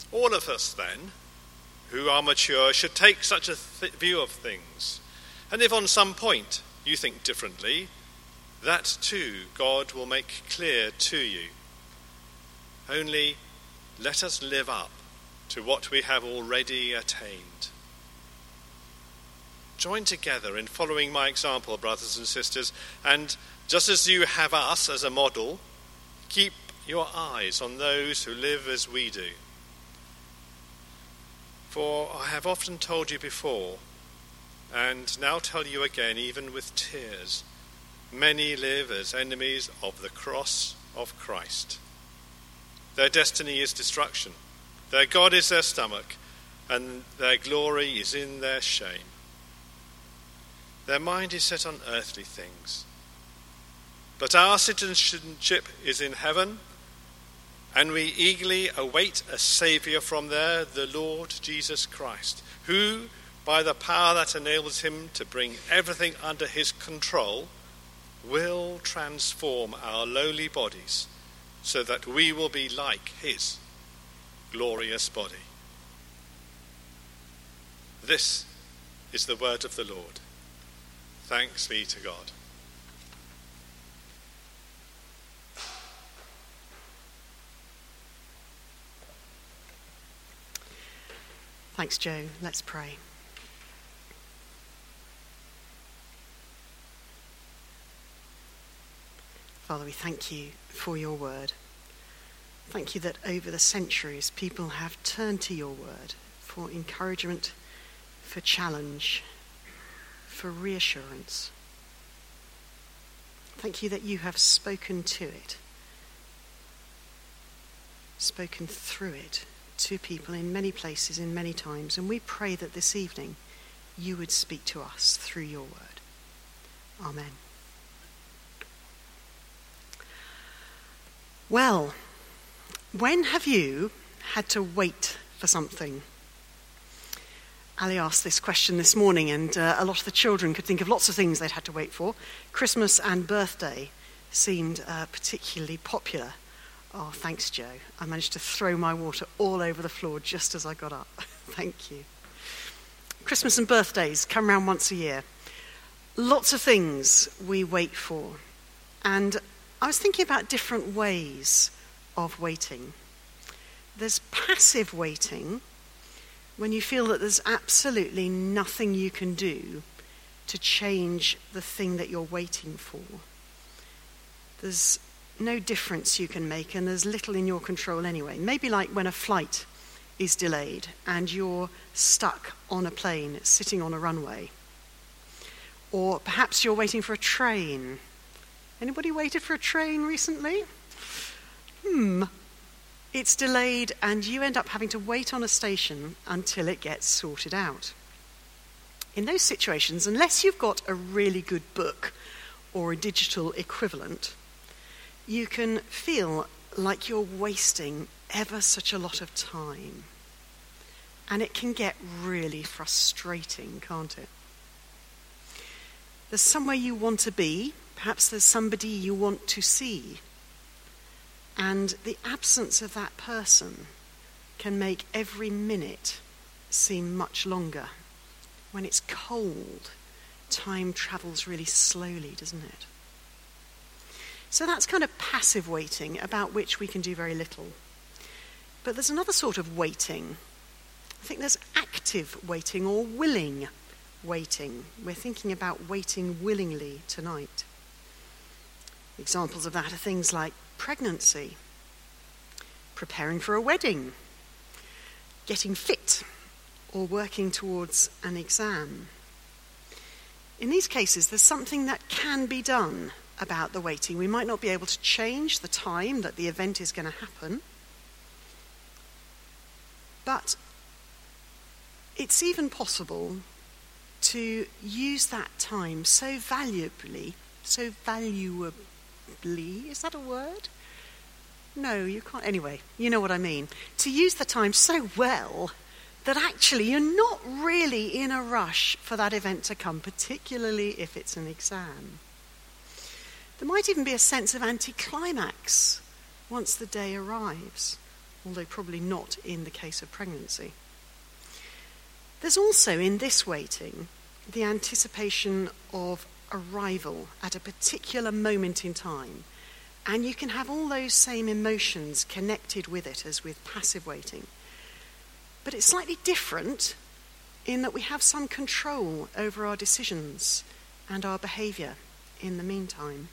All of us, then, who are mature, should take such a view of things. And if on some point you think differently, that too God will make clear to you. Only let us live up to what we have already attained. Join together in following my example, brothers and sisters, and just as you have us as a model, keep your eyes on those who live as we do. For I have often told you before, and now tell you again, even with tears, many live as enemies of the cross of Christ. Their destiny is destruction. Their God is their stomach, and their glory is in their shame. Their mind is set on earthly things. But our citizenship is in heaven, and we eagerly await a Saviour from there, the Lord Jesus Christ, who, by the power that enables him to bring everything under his control, will transform our lowly bodies so that we will be like his glorious body. This is the word of the Lord. Thanks be to God. Thanks, Joe. Let's pray. Father, we thank you for your word. Thank you that over the centuries people have turned to your word for encouragement, for challenge, for reassurance. Thank you that you have spoken to it, spoken through it to people in many places, in many times. And we pray that this evening you would speak to us through your word. Amen. Well, when have you had to wait for something? Ali asked this question this morning, and a lot of the children could think of lots of things they'd had to wait for. Christmas and birthday seemed particularly popular. Oh, thanks, Joe. I managed to throw my water all over the floor just as I got up. Thank you. Christmas and birthdays come round once a year. Lots of things we wait for. And I was thinking about different ways of waiting. There's passive waiting, when you feel that there's absolutely nothing you can do to change the thing that you're waiting for. There's no difference you can make, and there's little in your control anyway. Maybe like when a flight is delayed and you're stuck on a plane sitting on a runway. Or perhaps you're waiting for a train. Anybody waited for a train recently? It's delayed and you end up having to wait on a station until it gets sorted out. In those situations, unless you've got a really good book or a digital equivalent, you can feel like you're wasting ever such a lot of time. And it can get really frustrating, can't it? There's somewhere you want to be, perhaps there's somebody you want to see. And the absence of that person can make every minute seem much longer. When it's cold, time travels really slowly, doesn't it? So that's kind of passive waiting, about which we can do very little. But there's another sort of waiting. I think there's active waiting or willing waiting. We're thinking about waiting willingly tonight. Examples of that are things like pregnancy, preparing for a wedding, getting fit, or working towards an exam. In these cases, there's something that can be done about the waiting. We might not be able to change the time that the event is going to happen, but it's even possible to use that time so valuably, is that a word? No, you can't. Anyway, you know what I mean. To use the time so well that actually you're not really in a rush for that event to come, particularly if it's an exam. There might even be a sense of anticlimax once the day arrives. although probably not in the case of pregnancy. There's also in this waiting the anticipation of arrival at a particular moment in time, and you can have all those same emotions connected with it as with passive waiting. But it's slightly different in that we have some control over our decisions and our behaviour in the meantime.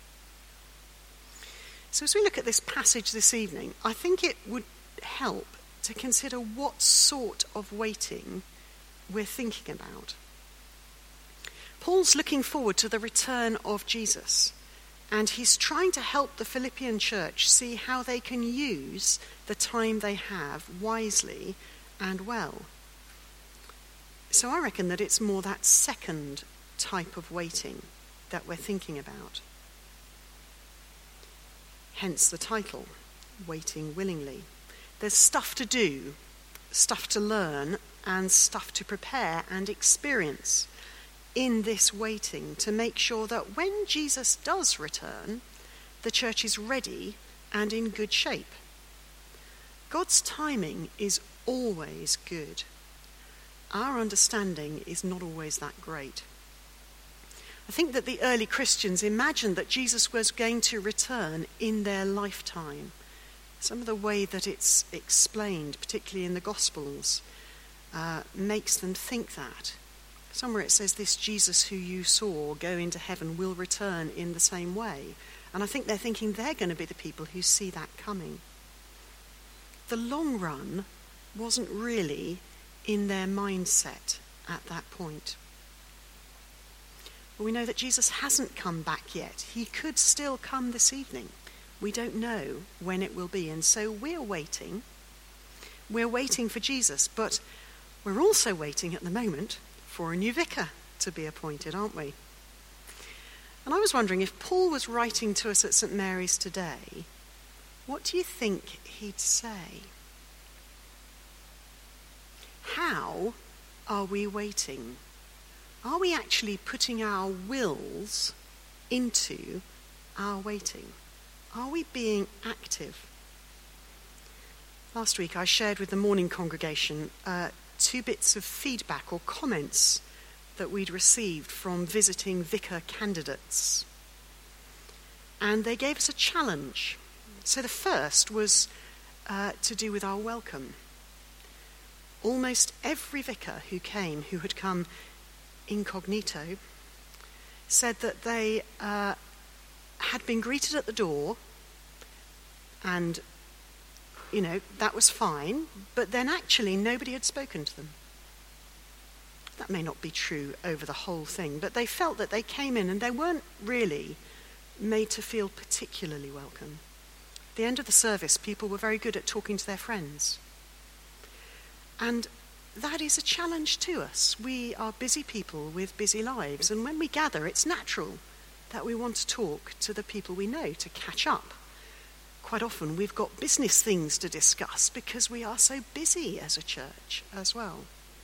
So as we look at this passage this evening, I think it would help to consider what sort of waiting we're thinking about. Paul's looking forward to the return of Jesus, and he's trying to help the Philippian church see how they can use the time they have wisely and well. So I reckon that it's more that second type of waiting that we're thinking about. Hence the title, Waiting Willingly. There's stuff to do, stuff to learn, and stuff to prepare and experience in this waiting to make sure that when Jesus does return, the church is ready and in good shape. God's timing is always good. Our understanding is not always that great. I think that the early Christians imagined that Jesus was going to return in their lifetime. Some of the way that it's explained, particularly in the Gospels, makes them think that. Somewhere it says, this Jesus who you saw go into heaven will return in the same way. And I think they're thinking they're going to be the people who see that coming. The long run wasn't really in their mindset at that point. But we know that Jesus hasn't come back yet. He could still come this evening. We don't know when it will be. And so we're waiting. We're waiting for Jesus, but we're also waiting at the moment for a new vicar to be appointed, aren't we? And I was wondering, if Paul was writing to us at St Mary's today, what do you think he'd say? How are we waiting? Are we actually putting our wills into our waiting? Are we being active? Last week I shared with the morning congregation 2 bits of feedback or comments that we'd received from visiting vicar candidates. And they gave us a challenge. So the first was to do with our welcome. Almost every vicar who came, who had come incognito, said that they had been greeted at the door, and that was fine, but then actually nobody had spoken to them. That may not be true over the whole thing, but they felt that they came in and they weren't really made to feel particularly welcome. At the end of the service, people were very good at talking to their friends. And that is a challenge to us. We are busy people with busy lives, and when we gather, it's natural that we want to talk to the people we know, to catch up. Quite often we've got business things to discuss because we are so busy as a church as well.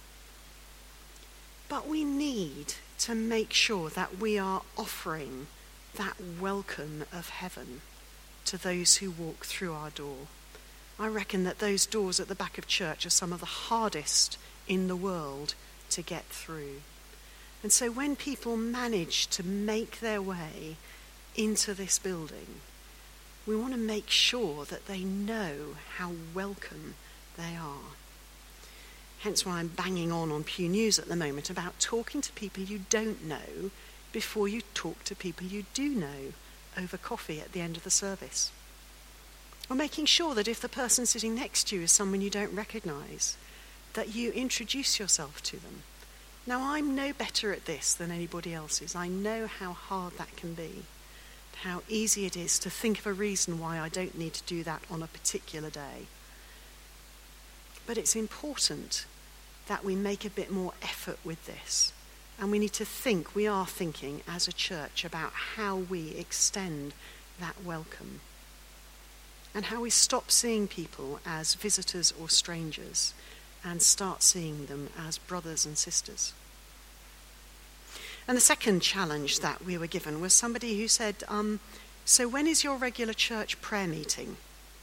But we need to make sure that we are offering that welcome of heaven to those who walk through our door. I reckon that those doors at the back of church are some of the hardest in the world to get through. And so when people manage to make their way into this building, we want to make sure that they know how welcome they are. Hence why I'm banging on Pew News at the moment about talking to people you don't know before you talk to people you do know over coffee at the end of the service. Or making sure that if the person sitting next to you is someone you don't recognise, that you introduce yourself to them. Now, I'm no better at this than anybody else is. I know how hard that can be, how easy it is to think of a reason why I don't need to do that on a particular day. But it's important that we make a bit more effort with this. And we need to think, we are thinking as a church about how we extend that welcome. And how we stop seeing people as visitors or strangers and start seeing them as brothers and sisters. And the second challenge that we were given was somebody who said, so when is your regular church prayer meeting?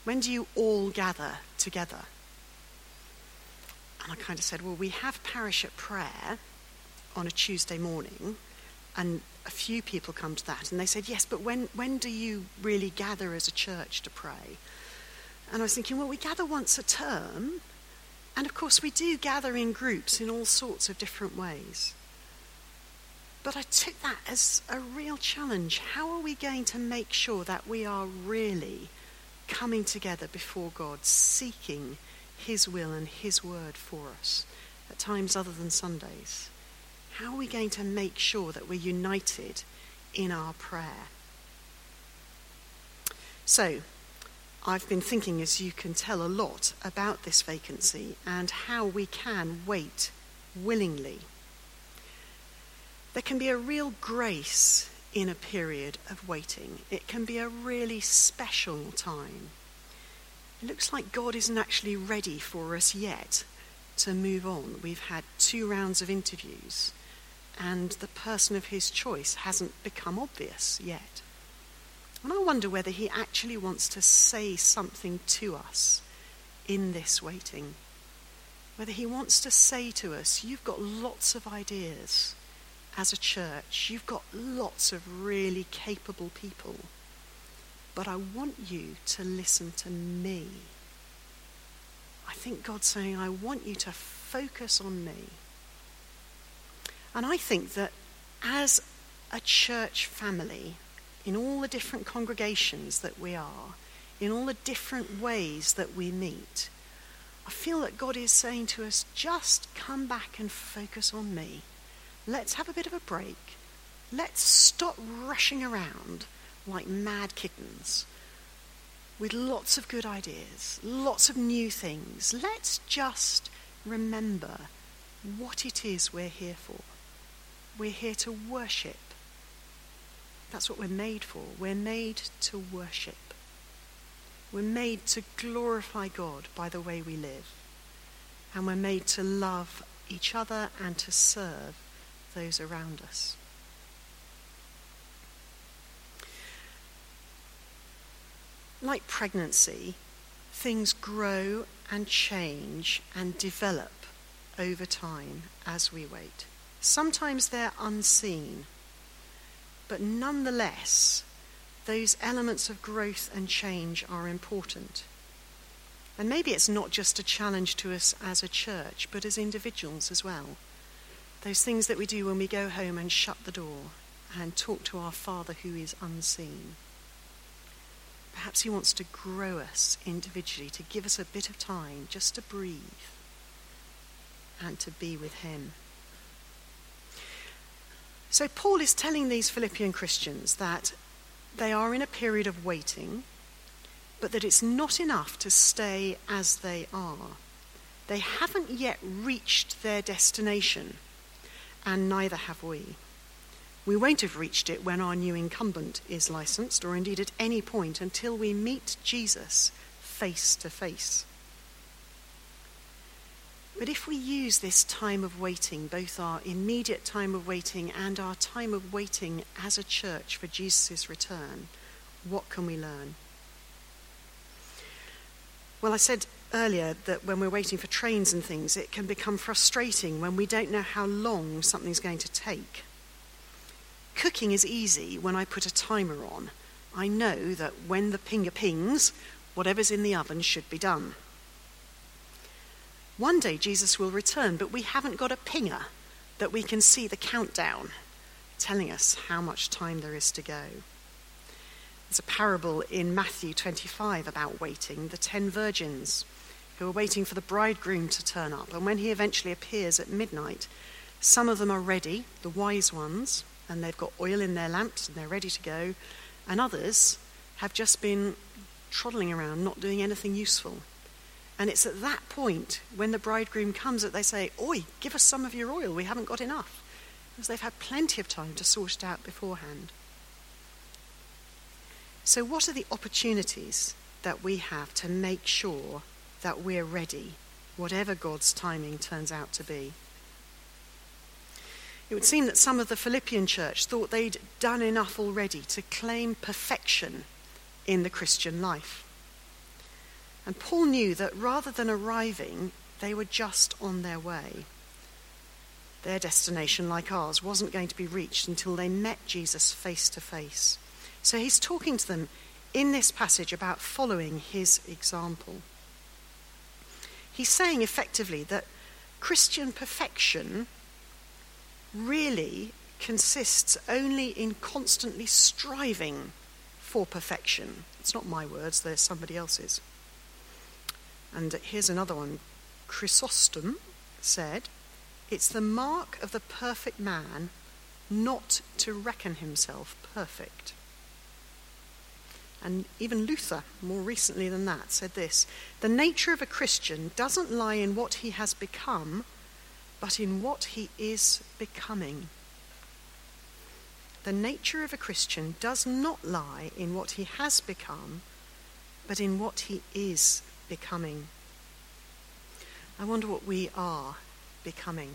When do you all gather together? And I kind of said, well, we have parish at prayer on a Tuesday morning, and a few people come to that. And they said, yes, but when do you really gather as a church to pray? And I was thinking, well, we gather once a term, and of course we do gather in groups in all sorts of different ways. But I took that as a real challenge. How are we going to make sure that we are really coming together before God, seeking his will and his word for us at times other than Sundays? How are we going to make sure that we're united in our prayer? So, I've been thinking, as you can tell, a lot about this vacancy and how we can wait willingly. There can be a real grace in a period of waiting. It can be a really special time. It looks like God isn't actually ready for us yet to move on. We've had 2 rounds of interviews, and the person of his choice hasn't become obvious yet. And I wonder whether he actually wants to say something to us in this waiting. Whether he wants to say to us, you've got lots of ideas as a church. You've got lots of really capable people. But I want you to listen to me. I think God's saying, I want you to focus on me. And I think that as a church family, in all the different congregations that we are, in all the different ways that we meet, I feel that God is saying to us, just come back and focus on me. Let's have a bit of a break. Let's stop rushing around like mad kittens with lots of good ideas, lots of new things. Let's just remember what it is we're here for. We're here to worship. That's what we're made for. We're made to worship. We're made to glorify God by the way we live. And we're made to love each other and to serve those around us. Like pregnancy, things grow and change and develop over time as we wait. Sometimes they're unseen, but nonetheless, those elements of growth and change are important. And maybe it's not just a challenge to us as a church, but as individuals as well. Those things that we do when we go home and shut the door and talk to our Father who is unseen. Perhaps he wants to grow us individually, to give us a bit of time just to breathe and to be with him. So Paul is telling these Philippian Christians that they are in a period of waiting, but that it's not enough to stay as they are. They haven't yet reached their destination, and neither have we. We won't have reached it when our new incumbent is licensed, or indeed at any point until we meet Jesus face to face. But if we use this time of waiting, both our immediate time of waiting and our time of waiting as a church for Jesus' return, what can we learn? Well, I said earlier that when we're waiting for trains and things, it can become frustrating when we don't know how long something's going to take. Cooking is easy when I put a timer on. I know that when the pinger pings, whatever's in the oven should be done. One day Jesus will return, but we haven't got a pinger that we can see the countdown telling us how much time there is to go. There's a parable in Matthew 25 about waiting, the 10 virgins who are waiting for the bridegroom to turn up. And when he eventually appears at midnight, some of them are ready, the wise ones, and they've got oil in their lamps and they're ready to go. And others have just been trotting around, not doing anything useful. And it's at that point, when the bridegroom comes, that they say, "Oi, give us some of your oil, we haven't got enough." Because they've had plenty of time to sort it out beforehand. So what are the opportunities that we have to make sure that we're ready, whatever God's timing turns out to be? It would seem that some of the Philippian church thought they'd done enough already to claim perfection in the Christian life. And Paul knew that rather than arriving, they were just on their way. Their destination, like ours, wasn't going to be reached until they met Jesus face to face. So he's talking to them in this passage about following his example. He's saying effectively that Christian perfection really consists only in constantly striving for perfection. It's not my words, they're somebody else's. And here's another one. Chrysostom said, "It's the mark of the perfect man not to reckon himself perfect." And even Luther, more recently than that, said this: "The nature of a Christian doesn't lie in what he has become, but in what he is becoming." The nature of a Christian does not lie in what he has become, but in what he is becoming. I wonder what we are becoming.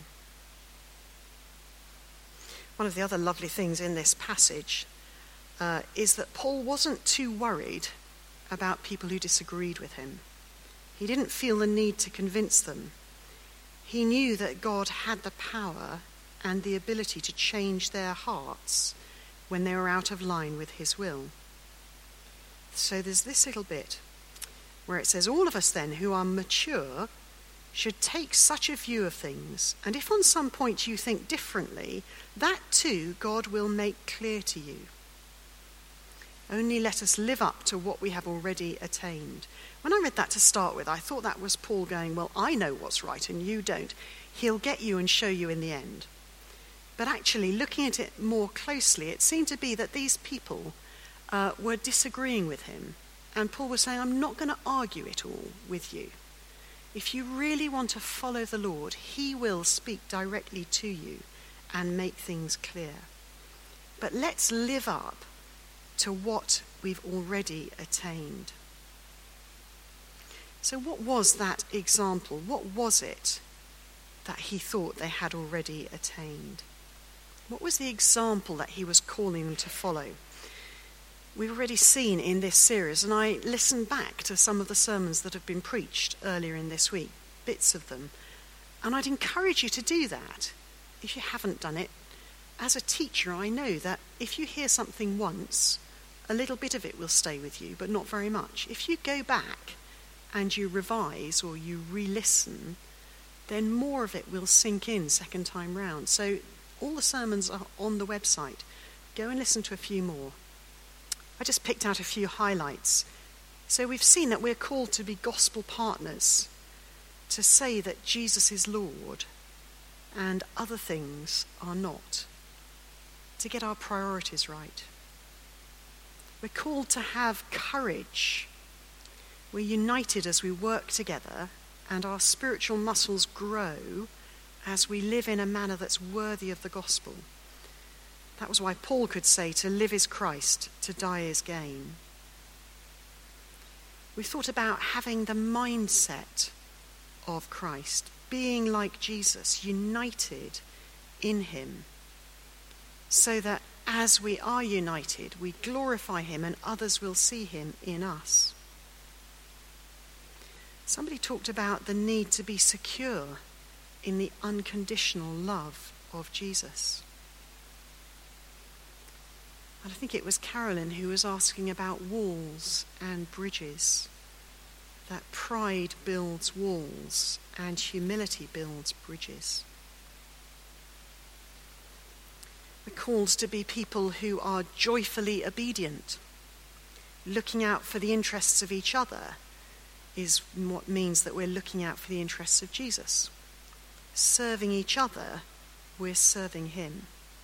One of the other lovely things in this passage is that Paul wasn't too worried about people who disagreed with him. He didn't feel the need to convince them. He knew that God had the power and the ability to change their hearts when they were out of line with his will. So there's this little bit where it says, "All of us then who are mature should take such a view of things, and if on some point you think differently, that too God will make clear to you. Only let us live up to what we have already attained." When I read that to start with, I thought that was Paul going, well, I know what's right and you don't. He'll get you and show you in the end. But actually, looking at it more closely, it seemed to be that these people were disagreeing with him. And Paul was saying, I'm not going to argue it all with you. If you really want to follow the Lord, he will speak directly to you and make things clear. But let's live up to what we've already attained. So what was that example? What was it that he thought they had already attained? What was the example that he was calling them to follow? We've already seen in this series, and I listened back to some of the sermons that have been preached earlier in this week, bits of them, and I'd encourage you to do that if you haven't done it. As a teacher, I know that if you hear something once, a little bit of it will stay with you, but not very much. If you go back and you revise or you re-listen, then more of it will sink in second time round. So all the sermons are on the website. Go and listen to a few more. I just picked out a few highlights. So we've seen that we're called to be gospel partners, to say that Jesus is Lord and other things are not, to get our priorities right. We're called to have courage. We're united as we work together, and our spiritual muscles grow as we live in a manner that's worthy of the gospel. That was why Paul could say, to live is Christ, to die is gain. We've thought about having the mindset of Christ, being like Jesus, united in him, so that as we are united, we glorify him and others will see him in us. Somebody talked about the need to be secure in the unconditional love of Jesus. And I think it was Carolyn who was asking about walls and bridges, that pride builds walls and humility builds bridges. We're called to be people who are joyfully obedient. Looking out for the interests of each other is what means that we're looking out for the interests of Jesus. Serving each other, we're serving him.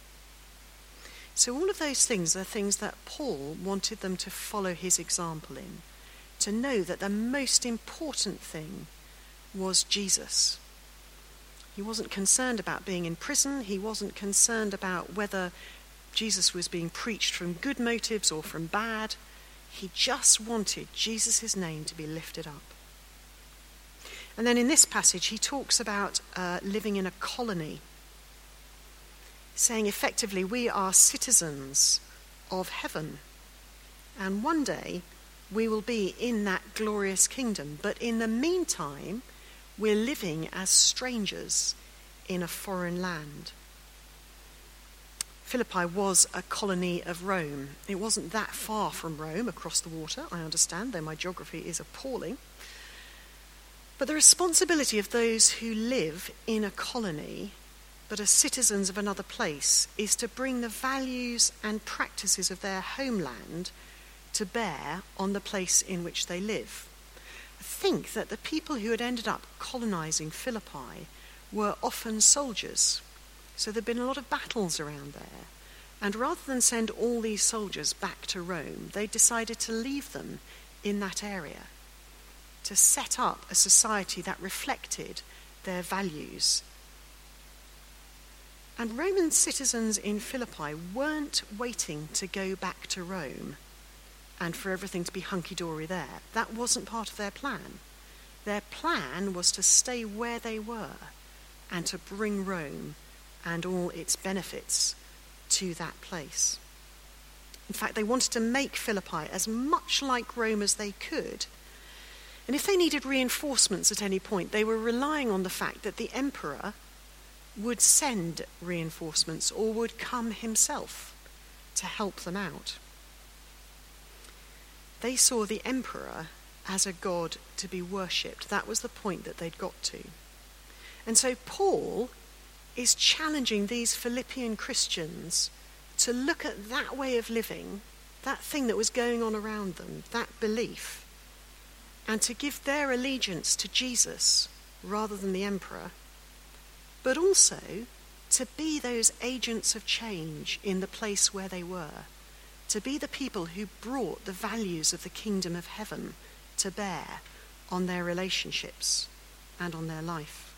So all of those things are things that Paul wanted them to follow his example in, to know that the most important thing was Jesus. He wasn't concerned about being in prison. He wasn't concerned about whether Jesus was being preached from good motives or from bad. He just wanted Jesus' name to be lifted up. And then in this passage, he talks about living in a colony, saying effectively we are citizens of heaven. And one day we will be in that glorious kingdom. But in the meantime, we're living as strangers in a foreign land. Philippi was a colony of Rome. It wasn't that far from Rome across the water, I understand, though my geography is appalling. But the responsibility of those who live in a colony but are citizens of another place is to bring the values and practices of their homeland to bear on the place in which they live. I think that the people who had ended up colonizing Philippi were often soldiers. So there'd been a lot of battles around there. And rather than send all these soldiers back to Rome, they decided to leave them in that area, to set up a society that reflected their values. And Roman citizens in Philippi weren't waiting to go back to Rome and for everything to be hunky-dory there. That wasn't part of their plan. Their plan was to stay where they were and to bring Rome and all its benefits to that place. In fact, they wanted to make Philippi as much like Rome as they could. And if they needed reinforcements at any point, they were relying on the fact that the emperor would send reinforcements or would come himself to help them out. They saw the emperor as a god to be worshipped. That was the point that they'd got to. And so Paul is challenging these Philippian Christians to look at that way of living, that thing that was going on around them, that belief, and to give their allegiance to Jesus rather than the emperor, but also to be those agents of change in the place where they were, to be the people who brought the values of the kingdom of heaven to bear on their relationships and on their life.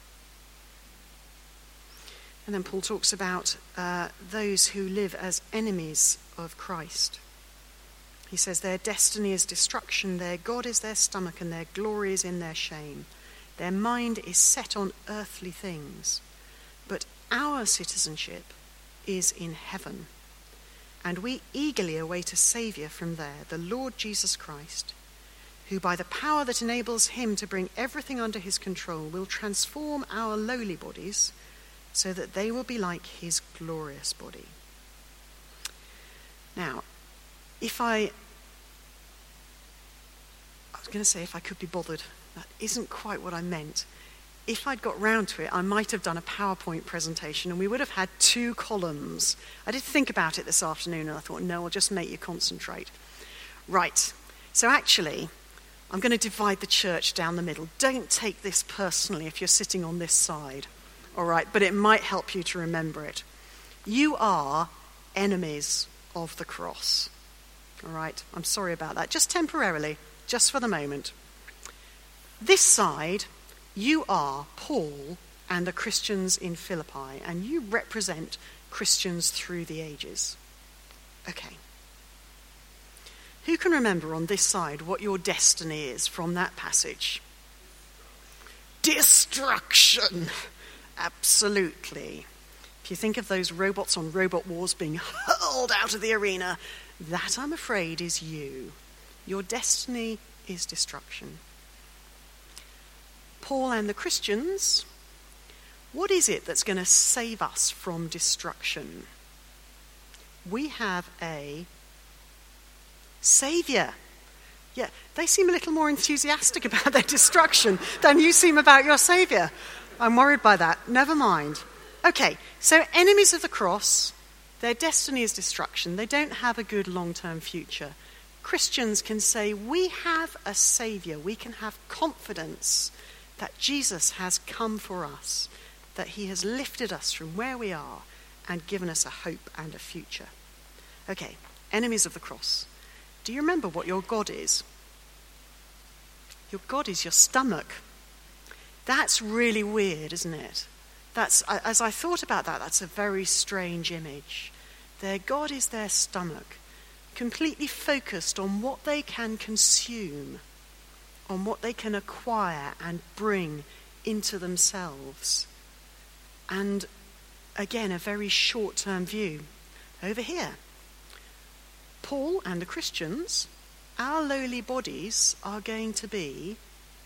And then Paul talks about those who live as enemies of Christ. He says their destiny is destruction, their God is their stomach, and their glory is in their shame. Their mind is set on earthly things. But our citizenship is in heaven, and we eagerly await a Saviour from there, the Lord Jesus Christ, who by the power that enables him to bring everything under his control will transform our lowly bodies so that they will be like his glorious body. Now, if I was going to say if I could be bothered, that isn't quite what I meant. If I'd got round to it, I might have done a PowerPoint presentation and we would have had 2 columns. I did think about it this afternoon and I thought, no, I'll just make you concentrate. Right, so actually, I'm going to divide the church down the middle. Don't take this personally if you're sitting on this side, all right, but it might help you to remember it. You are enemies of the cross, all right? I'm sorry about that, just temporarily, just for the moment. This side, you are Paul and the Christians in Philippi, and you represent Christians through the ages. Okay. Who can remember on this side what your destiny is from that passage? Destruction! Absolutely. If you think of those robots on Robot Wars being hurled out of the arena, that, I'm afraid, is you. Your destiny is destruction. Paul and the Christians, what is it that's going to save us from destruction? We have a Saviour. Yeah, they seem a little more enthusiastic about their destruction than you seem about your Saviour. I'm worried by that. Never mind. Okay, so enemies of the cross, their destiny is destruction. They don't have a good long-term future. Christians can say, we have a Saviour. We can have confidence that Jesus has come for us, that he has lifted us from where we are and given us a hope and a future. Okay, enemies of the cross. Do you remember what your God is? Your God is your stomach. That's really weird, isn't it? As I thought about that, that's a very strange image. Their God is their stomach, completely focused on what they can consume, on what they can acquire and bring into themselves. And again, a very short-term view. Over here, Paul and the Christians our lowly bodies are going to be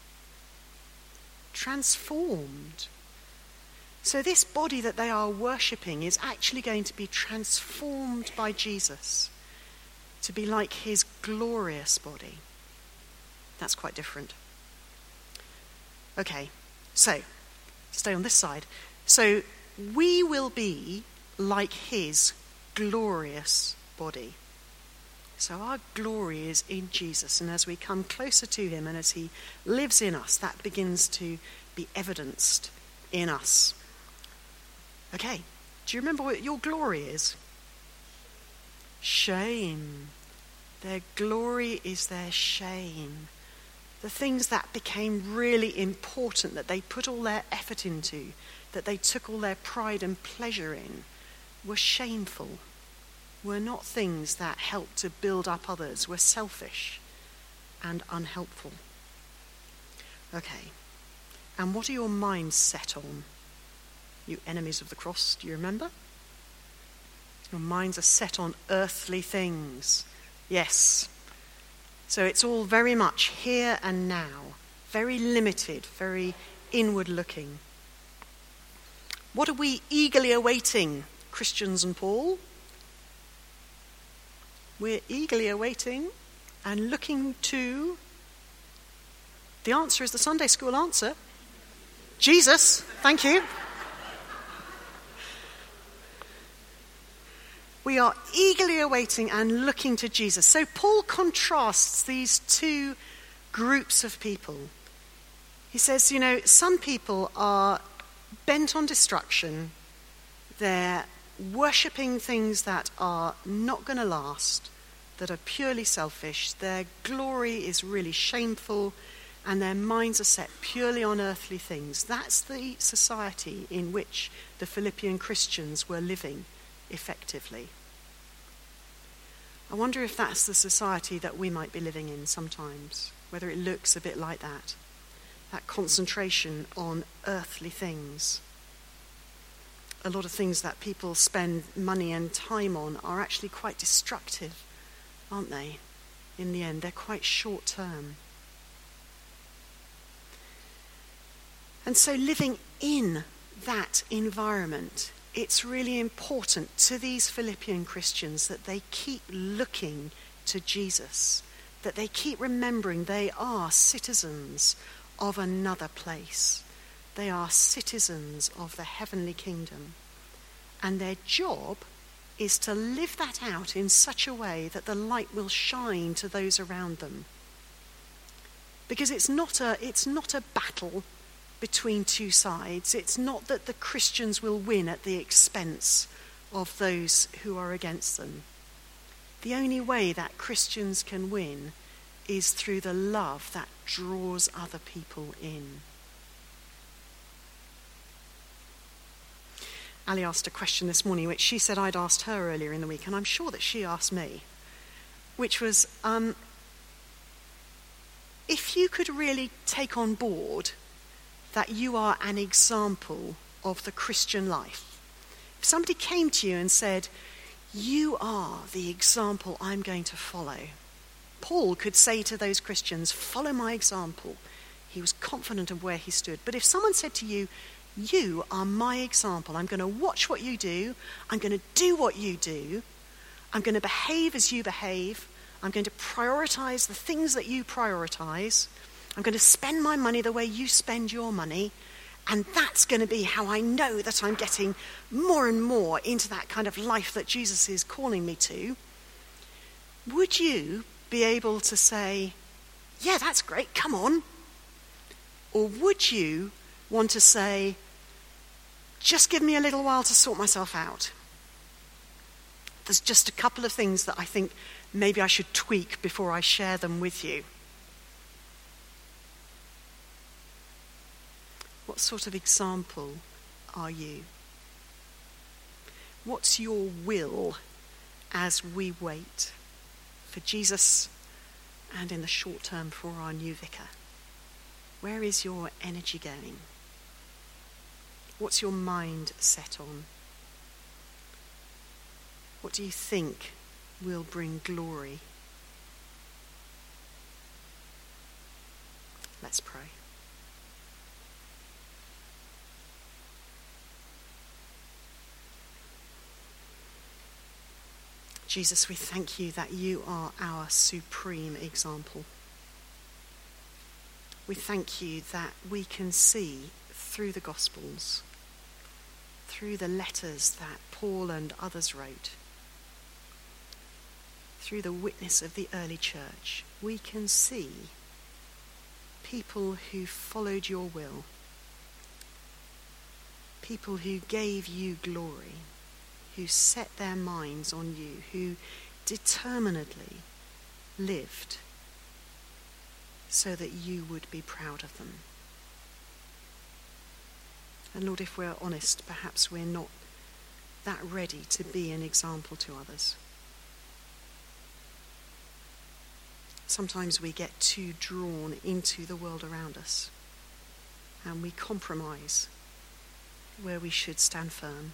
transformed. So this body that they are worshipping is actually going to be transformed by Jesus to be like his glorious body. That's quite different. Okay, so stay on this side. So we will be like his glorious body. So our glory is in Jesus, and as we come closer to him and as he lives in us, that begins to be evidenced in us. Okay, do you remember what your glory is? Shame. Their glory is their shame. The things that became really important, that they put all their effort into, that they took all their pride and pleasure in, were shameful, were not things that helped to build up others, were selfish and unhelpful. Okay, and what are your minds set on? You enemies of the cross, do you remember? Your minds are set on earthly things. Yes. So it's all very much here and now, very limited, very inward looking. What are we eagerly awaiting, Christians and Paul? We're eagerly awaiting and looking to... The answer is the Sunday school answer. Jesus, thank you. We are eagerly awaiting and looking to Jesus. So Paul contrasts these two groups of people. He says, some people are bent on destruction. They're worshipping things that are not going to last, that are purely selfish. Their glory is really shameful, and their minds are set purely on earthly things. That's the society in which the Philippian Christians were living effectively. I wonder if that's the society that we might be living in sometimes, whether it looks a bit like that concentration on earthly things. A lot of things that people spend money and time on are actually quite destructive, aren't they? In the end, they're quite short term. And so living in that environment, it's really important to these Philippian Christians that they keep looking to Jesus, that they keep remembering they are citizens of another place. They are citizens of the heavenly kingdom. And their job is to live that out in such a way that the light will shine to those around them. Because it's not a battle between two sides. It's not that the Christians will win at the expense of those who are against them. The only way that Christians can win is through the love that draws other people in. Ali asked a question this morning, which she said I'd asked her earlier in the week, and I'm sure that she asked me, which was, if you could really take on board that you are an example of the Christian life. If somebody came to you and said, you are the example I'm going to follow. Paul could say to those Christians, follow my example. He was confident of where he stood. But if someone said to you, you are my example, I'm going to watch what you do, I'm going to do what you do, I'm going to behave as you behave, I'm going to prioritize the things that you prioritize, I'm going to spend my money the way you spend your money, and that's going to be how I know that I'm getting more and more into that kind of life that Jesus is calling me to. Would you be able to say, yeah, that's great, come on? Or would you want to say, just give me a little while to sort myself out? There's just a couple of things that I think maybe I should tweak before I share them with you. What sort of example are you? What's your will as we wait for Jesus and in the short term for our new vicar? Where is your energy going? What's your mind set on? What do you think will bring glory? Let's pray. Jesus, we thank you that you are our supreme example. We thank you that we can see through the Gospels, through the letters that Paul and others wrote, through the witness of the early church, we can see people who followed your will, people who gave you glory, who set their minds on you, who determinedly lived so that you would be proud of them. And Lord, if we're honest, perhaps we're not that ready to be an example to others. Sometimes we get too drawn into the world around us and we compromise where we should stand firm.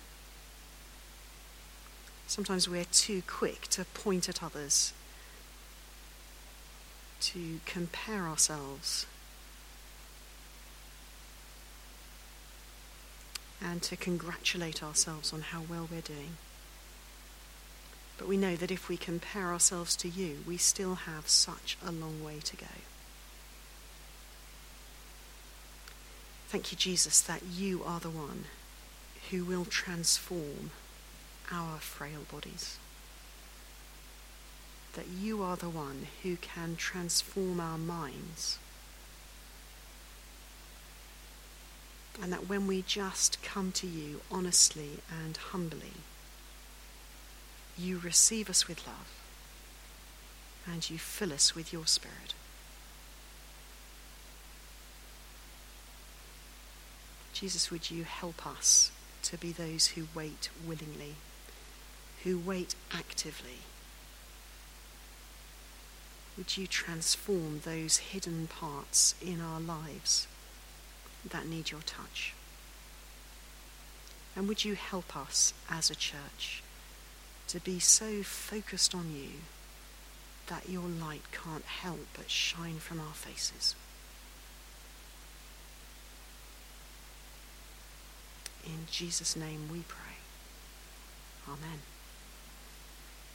Sometimes we're too quick to point at others, to compare ourselves, and to congratulate ourselves on how well we're doing. But we know that if we compare ourselves to you, we still have such a long way to go. Thank you, Jesus, that you are the one who will transform our frail bodies. That you are the one who can transform our minds. And that when we just come to you honestly and humbly, you receive us with love and you fill us with your Spirit. Jesus, would you help us to be those who wait willingly, who wait actively? Would you transform those hidden parts in our lives that need your touch? And would you help us as a church to be so focused on you that your light can't help but shine from our faces? In Jesus' name we pray. Amen.